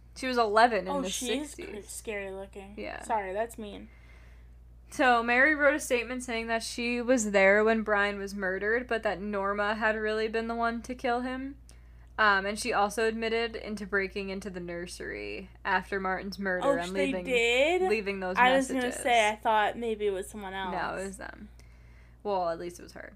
She was eleven in Oh, the she's sixties. scary looking. Yeah. Sorry, that's mean. So Mary wrote a statement saying that she was there when Brian was murdered, but that Norma had really been the one to kill him. Um, and she also admitted into breaking into the nursery after Martin's murder Oh, and they leaving did? leaving those I messages. was gonna say, I thought maybe it was someone else. No, it was them. Well, at least it was her.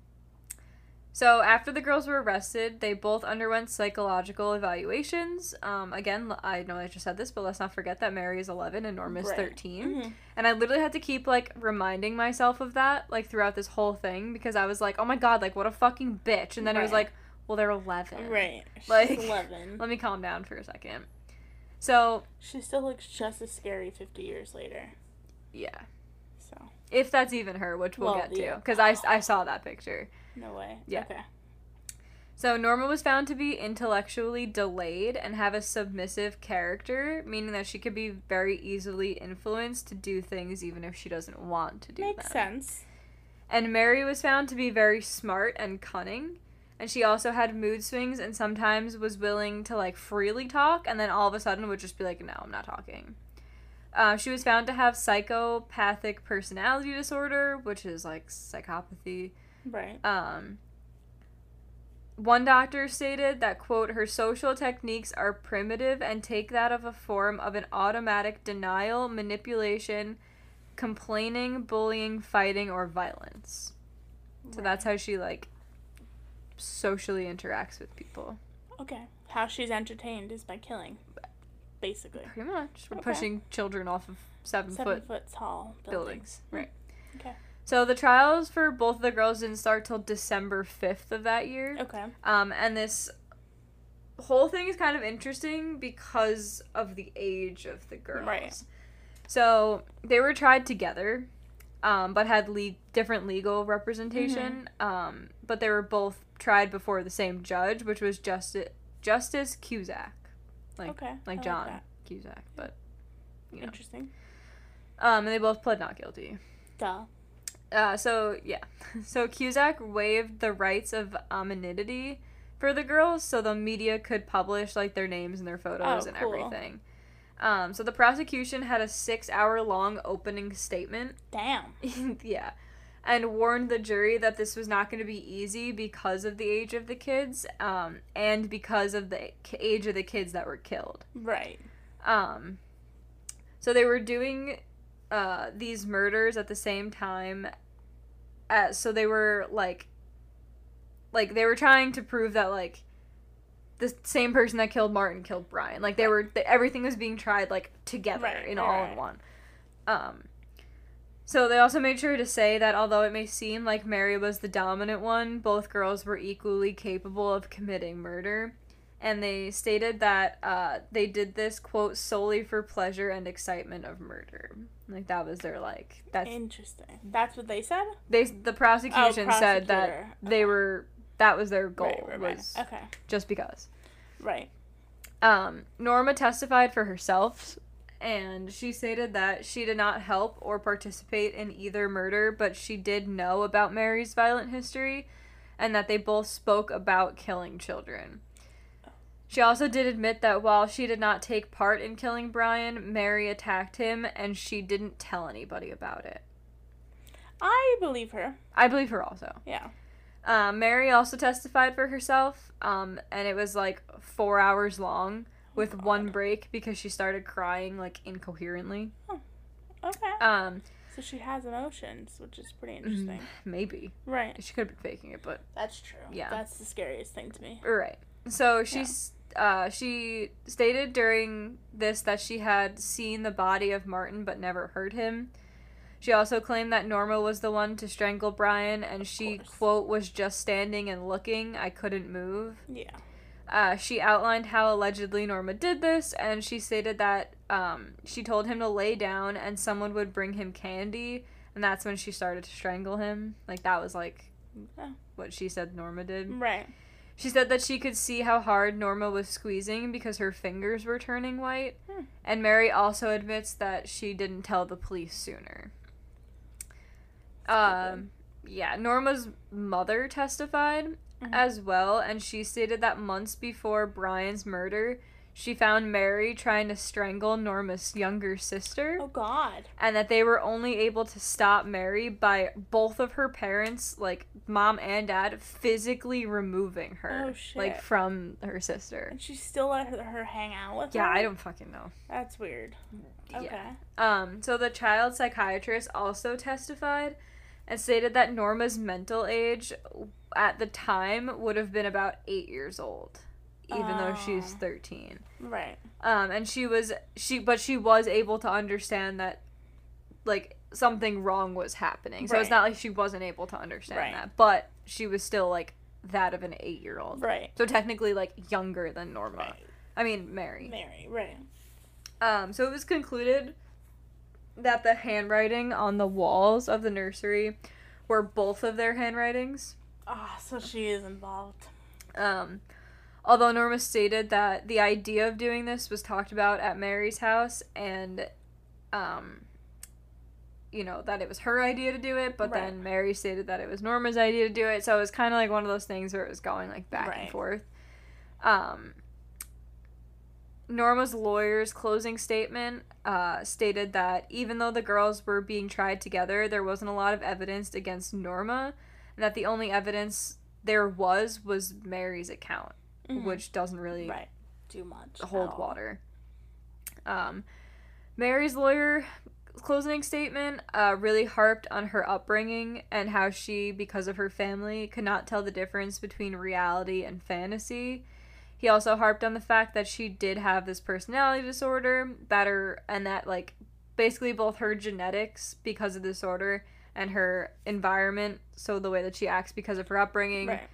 So after the girls were arrested, they both underwent psychological evaluations. Um, again, I know I just said this, but let's not forget that Mary is eleven and Norma is Right. thirteen. Mm-hmm. And I literally had to keep, like, reminding myself of that, like, throughout this whole thing, because I was like, oh my god, like, what a fucking bitch. And then it was Right. like, well, they're eleven. Right. She's Like, eleven. Let me calm down for a second. So, She still looks just as scary fifty years later. yeah. So, If that's even her, which we'll Well, get to. yeah. Because I, I saw that picture. no way. Yeah. Okay. So Norma was found to be intellectually delayed and have a submissive character, meaning that she could be very easily influenced to do things even if she doesn't want to do Makes them. sense. And Mary was found to be very smart and cunning, and she also had mood swings and sometimes was willing to, like, freely talk, and then all of a sudden would just be like, no, I'm not talking. Uh, she was found to have psychopathic personality disorder, which is, like, psychopathy. Right. Um... One doctor stated that, quote, her social techniques are primitive and take that of a form of an automatic denial, manipulation, complaining, bullying, fighting, or violence. So Right. that's how she, like, socially interacts with people. Okay. How she's entertained is by killing. Basically. Pretty much. We're Okay. pushing children off of seven, Seven foot foot tall buildings. buildings. Right. Okay. So the trials for both of the girls didn't start till December fifth of that year. Okay. Um, and this whole thing is kind of interesting because of the age of the girls. Right. So they were tried together, um, but had le- different legal representation. Um, but they were both tried before the same judge, which was Justice Justice Cusack, like Okay. I like like John that. Cusack, but you know. Interesting. Um, and they both pled not guilty. Duh. Uh, so yeah, so Cusack waived the rights of anonymity for the girls, so the media could publish like their names and their photos Oh, and cool. everything. Um, so the prosecution had a six-hour-long opening statement. Damn. Yeah, and warned the jury that this was not going to be easy because of the age of the kids, um, and because of the age of the kids that were killed. Right. Um, so they were doing uh, these murders at the same time. As, so they were, like, like, they were trying to prove that, like, the same person that killed Martin killed Brian. Like, they were, they, everything was being tried, like, together, Right, in right, all right. in one. Um, so they also made sure to say that although it may seem like Mary was the dominant one, both girls were equally capable of committing murder. And they stated that uh, they did this, quote, solely for pleasure and excitement of murder. Like, that was their, like, that's, Interesting. That's what they said? they, the prosecution Oh, said that prosecutor. they Okay. were, that was their goal, Right, right, right. was Okay. just because. Right. Um, Norma testified for herself, and she stated that she did not help or participate in either murder, but she did know about Mary's violent history, and that they both spoke about killing children. She also did admit that while she did not take part in killing Brian, Mary attacked him, and she didn't tell anybody about it. I believe her. I believe her also. Yeah. Um, Mary also testified for herself, um, and it was like four hours long with one break because she started crying like incoherently. Okay. Um, So she has emotions, which is pretty interesting. maybe Right. she could have been faking it, but That's true. Yeah. That's the scariest thing to me. right. So she, uh, she stated during this that she had seen the body of Martin but never heard him. She also claimed that Norma was the one to strangle Brian, and she, course. quote, was just standing and looking. I couldn't move. Yeah. Uh, she outlined how allegedly Norma did this, and she stated that um, she told him to lay down and someone would bring him candy, and that's when she started to strangle him. Like, that was, like, Oh. what she said Norma did. Right. She said that she could see how hard Norma was squeezing because her fingers were turning white, Hmm. and Mary also admits that she didn't tell the police sooner. Um, yeah, Norma's mother testified Mhm. as well, and she stated that months before Brian's murder, she found Mary trying to strangle Norma's younger sister. Oh, God. And that they were only able to stop Mary by both of her parents, like mom and dad, physically removing her. Oh, shit. Like from her sister. And she still let her, her hang out with Yeah, her? I don't fucking know. That's weird. Okay. Yeah. Um, so the child psychiatrist also testified and stated that Norma's mental age at the time would have been about eight years old, even Oh. though she's thirteen. Right. Um, and she was she, but she was able to understand that, like, something wrong was happening. So it's Right. not like she wasn't able to understand Right. that, but she was still like that of an eight-year-old. Right. So technically, like, younger than Norma. Right. I mean, Mary. Mary, right. Um, so it was concluded that the handwriting on the walls of the nursery were both of their handwritings. Ah, so she is involved. Um, although Norma stated that the idea of doing this was talked about at Mary's house and, um, you know, that it was her idea to do it, but Right. then Mary stated that it was Norma's idea to do it, so it was kind of like one of those things where it was going, like, back Right. and forth. Um, Norma's lawyer's closing statement uh, stated that even though the girls were being tried together, there wasn't a lot of evidence against Norma, and that the only evidence there was was Mary's account, Mhm. which doesn't really Right. Do much. hold at all. water. Um, Mary's lawyer closing statement uh, really harped on her upbringing and how she, because of her family, could not tell the difference between reality and fantasy. He also harped on the fact that she did have this personality disorder, that her, and that, like, basically both her genetics because of the disorder and her environment, so the way that she acts because of her upbringing, Right.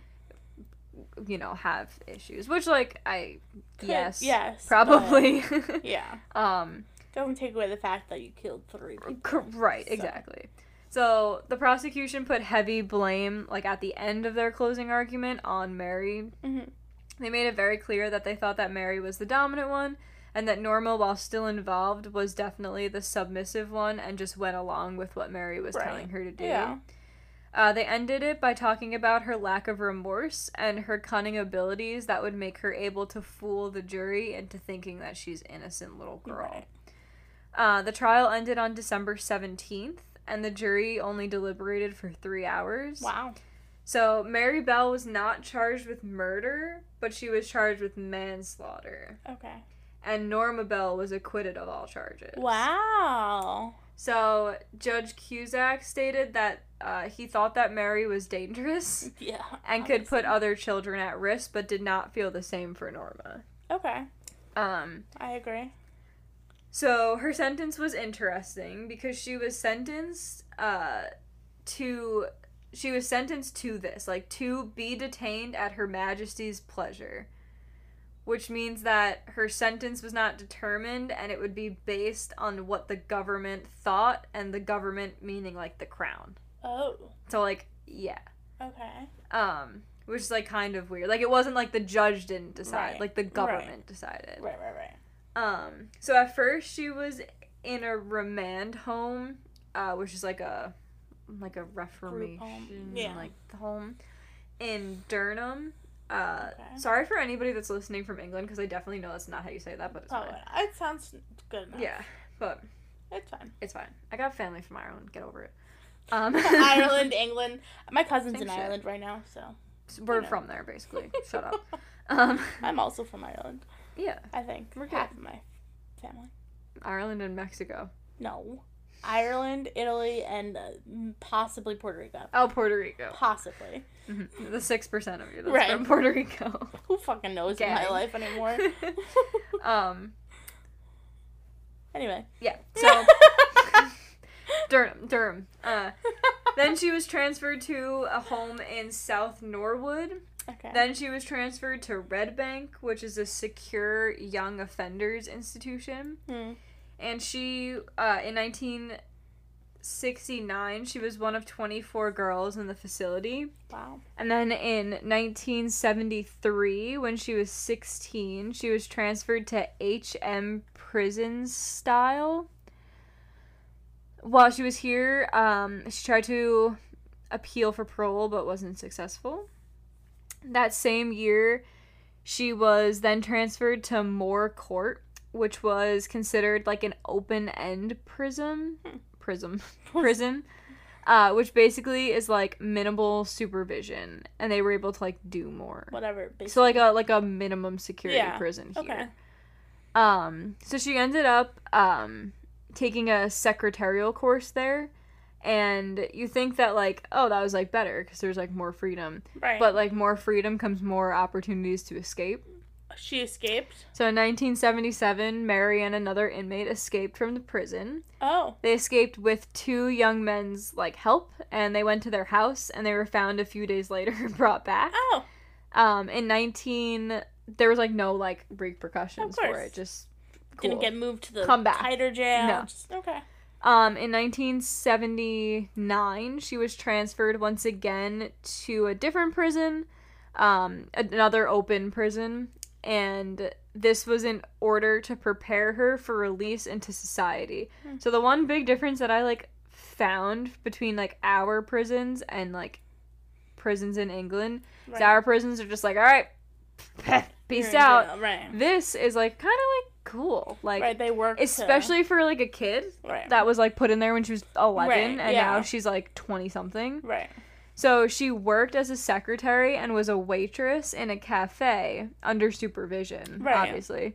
you know, have issues. Which, like, I, Could- yes, yes, probably. Yeah. um, Doesn't take away the fact that you killed three people. cor- right, So. exactly. So, the prosecution put heavy blame, like, at the end of their closing argument on Mary. Mhm. They made it very clear that they thought that Mary was the dominant one, and that Norma, while still involved, was definitely the submissive one and just went along with what Mary was Right. telling her to do. Yeah. Uh, they ended it by talking about her lack of remorse and her cunning abilities that would make her able to fool the jury into thinking that she's an innocent little girl. Right. Uh, the trial ended on December seventeenth, and the jury only deliberated for three hours. Wow. So, Mary Bell was not charged with murder, but she was charged with manslaughter. Okay. And Norma Bell was acquitted of all charges. Wow. So, Judge Cusack stated that uh, he thought that Mary was dangerous Yeah. and could put obviously. other children at risk, but did not feel the same for Norma. Okay. Um, I agree. so, her sentence was interesting because she was sentenced uh, to... She was sentenced to this, like, to be detained at Her Majesty's pleasure. Which means that her sentence was not determined, and it would be based on what the government thought, and the government meaning, like, the crown. Oh. So, like, yeah. Okay. Um, which is, like, kind of weird. Like, it wasn't like the judge didn't decide. Right. Like, the government Right. decided. Right, right, right. Um, so at first she was in a remand home, uh, which is like a, like a reformation, home. Yeah. like, home in Durham. Uh, Okay. sorry for anybody that's listening from England, because I definitely know that's not how you say that, but it's Oh, fine. it sounds good enough. Yeah, but It's fine. it's fine. I got family from Ireland. Get over it. Um, Ireland, England. My cousin's Same in shit. Ireland right now, so. We're you know. from there, basically. Shut up. Um, I'm also from Ireland, yeah, I think. We're Half good. of my family. Ireland and Mexico. No. Ireland, Italy, and uh, m- possibly Puerto Rico. Oh, Puerto Rico. Possibly. Mhm. The six percent of you that's Right. from Puerto Rico. Who fucking knows in my Gang. life anymore? um, Anyway. yeah, so, Durham, Durham. Uh, then she was transferred to a home in South Norwood. Okay. Then she was transferred to Red Bank, which is a secure young offenders institution. Hmm. And she, uh, in nineteen sixty-nine, she was one of twenty-four girls in the facility. Wow. And then in nineteen seventy-three, when she was sixteen, she was transferred to H M Prison Style. While she was here, um, she tried to appeal for parole but wasn't successful. That same year, She was then transferred to Moore Court, which was considered like an open-end prison. Prism. Prison. Uh, which basically is like minimal supervision, and they were able to like do more. Whatever. Basically. So like a like a minimum security Yeah. prison here. Okay. Um, so she ended up um taking a secretarial course there, and you think that like, oh, that was like better because there's like more freedom, Right. but like more freedom comes more opportunities to escape. She escaped. So in nineteen seventy-seven, Mary and another inmate escaped from the prison. Oh. They escaped with two young men's like help, and they went to their house, and they were found a few days later and brought back. Oh. Um, in nineteen, there was like no like repercussions Of for course. it. Just cool. Didn't get moved to the Come back. tighter jail. No. Just, okay. Um, in nineteen seventy-nine, she was transferred once again to a different prison, um, another open prison, and this was in order to prepare her for release into society. Hmm. So the one big difference that I, like, found between, like, our prisons and, like, prisons in England is Right. our prisons are just like, alright, peace You're in out. jail, Right. This is, like, kind of, like, cool. Like, Right, they work to- especially for, like, a kid Right. that was like put in there when she was eleven, Right, and yeah. now she's like twenty something. Right. So she worked as a secretary and was a waitress in a cafe under supervision, Right. obviously.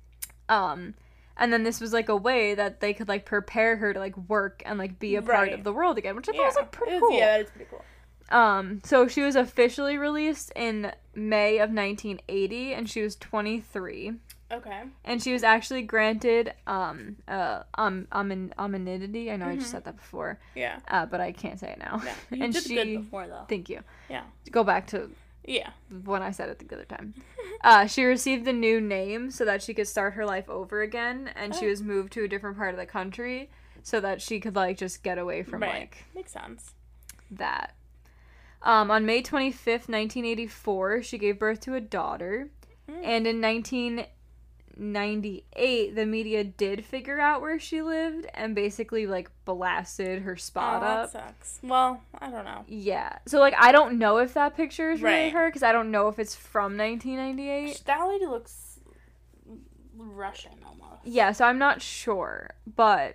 Um, and then this was like a way that they could like prepare her to like work and like be a part Right. of the world again, which I thought was like pretty It is- cool. Yeah, that is pretty cool. Um, so she was officially released in May of nineteen eighty, and she was twenty-three. Okay. And she was actually granted um uh um amen- amenity. I know I just Mhm. said that before, Yeah. uh, but I can't say it now. Yeah. You And did she, good before, though. thank you. Yeah. Go back to Yeah. when I said it the other time. Uh, she received a new name so that she could start her life over again, and she Oh. was moved to a different part of the country so that she could like just get away from Right. like Makes sense. that. Um, on May twenty-fifth, nineteen eighty-four, she gave birth to a daughter, Mm. and in nineteen ninety-eight, the media did figure out where she lived and basically like blasted her spot oh, up. that sucks. Well, I don't know. Yeah. So like I don't know if that picture is really Right. her because I don't know if it's from nineteen ninety-eight. That lady looks Russian almost. Yeah, so I'm not sure, but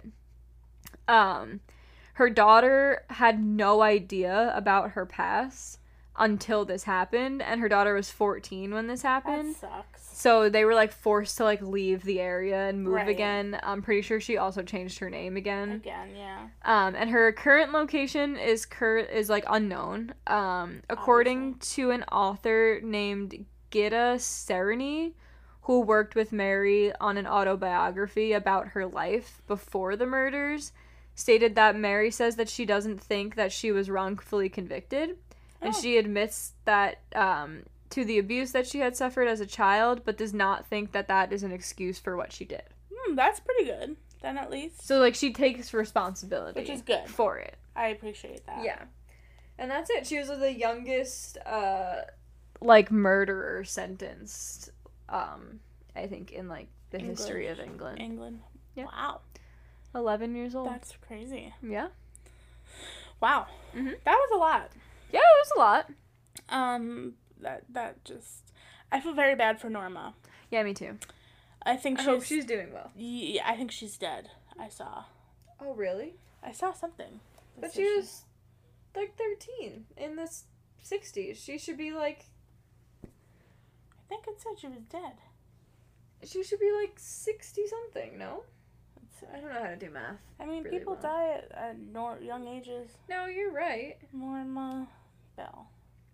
um her daughter had no idea about her past until this happened, and her daughter was fourteen when this That happened. sucks. So they were like forced to like leave the area and move Right. again. I'm pretty sure she also changed her name again. Again, yeah. Um, and her current location is cur- is like unknown. Um, according to an author named Gitta Sereny, who worked with Mary on an autobiography about her life before the murders, stated that Mary says that she doesn't think that she was wrongfully convicted, and Oh. she admits that um, to the abuse that she had suffered as a child, but does not think that that is an excuse for what she did. Hmm, that's pretty good. Then at least. So like she takes responsibility, Which is good. for it. I appreciate that. Yeah. And that's it. She was the youngest, uh, like, murderer sentenced, um, I think, in, like, the English. history of England. England. Yeah. Wow. eleven years old. That's crazy. Yeah. Wow. Mhm. That was a lot. Yeah, it was a lot. Um, that that just, I feel very bad for Norma. Yeah, me too. I think I she's, hope she's doing well. Yeah, I think she's dead. I saw. Oh, really? I saw something. that But said she was, like, thirteen in the sixties. She should be, like, I think it said she was dead. she should be, like, sixty-something, no? Let's see. I don't know how to do math. I mean, really people well. die at, at nor- young ages. No, you're right. Norma Bell.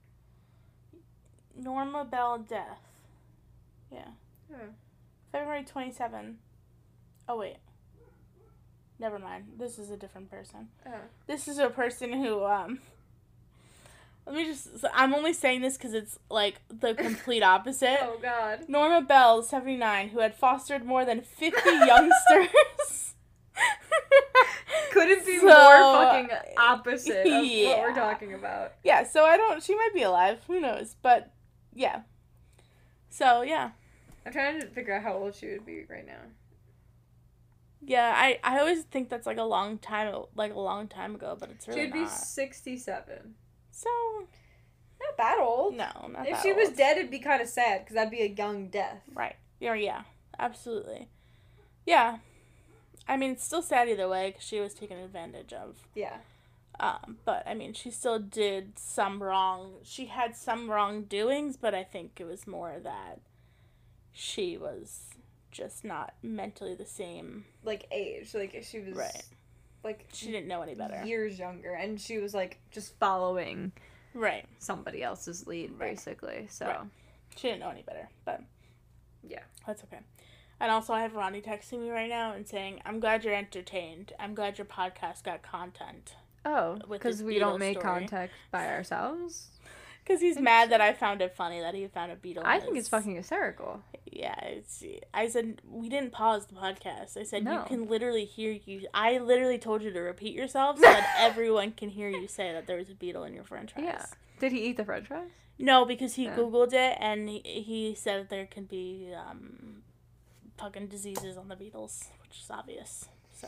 Norma Bell death. Yeah. Hmm. February twenty-seventh. Oh, wait. Never mind. This is a different person. Oh. This is a person who, um... Let me just... So I'm only saying this because it's, like, the complete opposite. Oh, God. Norma Bell, seventy-nine, who had fostered more than fifty youngsters. Couldn't be So, more fucking opposite of what yeah. we're talking about. Yeah, so I don't... She might be alive. Who knows? But, yeah. So, yeah. I'm trying to figure out how old she would be right now. Yeah, I, I always think that's, like, a long time... Like, a long time ago, but it's really She'd be not. sixty-seven. So... Not that old. No, not If that she was old. dead, it'd be kind of sad because that'd be a young death. Right. Yeah, yeah. Absolutely. Yeah. I mean, it's still sad either way because she was taken advantage of. Yeah. Um, but, I mean, she still did some wrong. She had some wrongdoings, but I think it was more that she was just not mentally the same. Like age, like she was. Right. Like She didn't know any better. years younger, and she was like just following Right. somebody else's lead, Right. basically. So. Right. She didn't know any better, but Yeah. that's okay. And also, I have Ronnie texting me right now and saying, I'm glad you're entertained. I'm glad your podcast got content. Oh, With because his we don't Beatles make story. contact by ourselves. Because he's mad that I found it funny that he found a Beatle. I in think his- it's fucking hysterical. Yeah, it's, I said, we didn't pause the podcast. I said, No. you can literally hear you. I literally told you to repeat yourself so that everyone can hear you say that there was a Beatle in your french fries. Yeah. Did he eat the French fries? No, because he Yeah. Googled it and he, he said that there can be um, fucking diseases on the Beatles, which is obvious. So,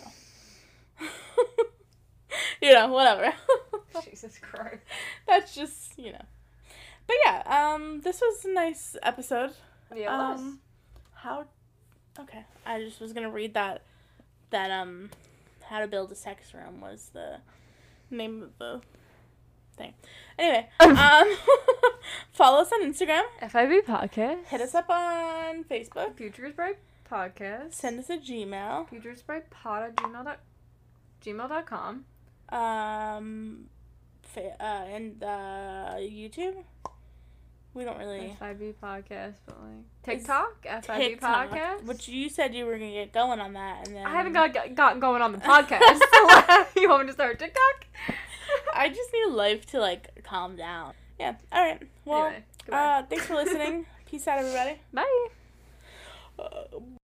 you know, whatever. Jesus Christ. That's just, you know. But yeah, um, this was a nice episode. Yeah, it was. Um, how? Okay, I just was gonna read that. That um, how to build a sex room was the name of the thing. Anyway, um, follow us on Instagram. F I B podcast. Hit us up on Facebook. Futures Bright podcast. Send us a Gmail. Futures Bright pod at gmail dot gmail dot com. Um, fa- uh, and uh, YouTube. We don't really. F I B podcast, but like TikTok, F I B TikTok, podcast. which you said you were gonna get going on that, and then I haven't got gotten going on the podcast. So you want me to start TikTok? I just need life to like calm down. Yeah. All right. Well, Anyway, goodbye. uh, thanks for listening. Peace out, everybody. Bye. Uh,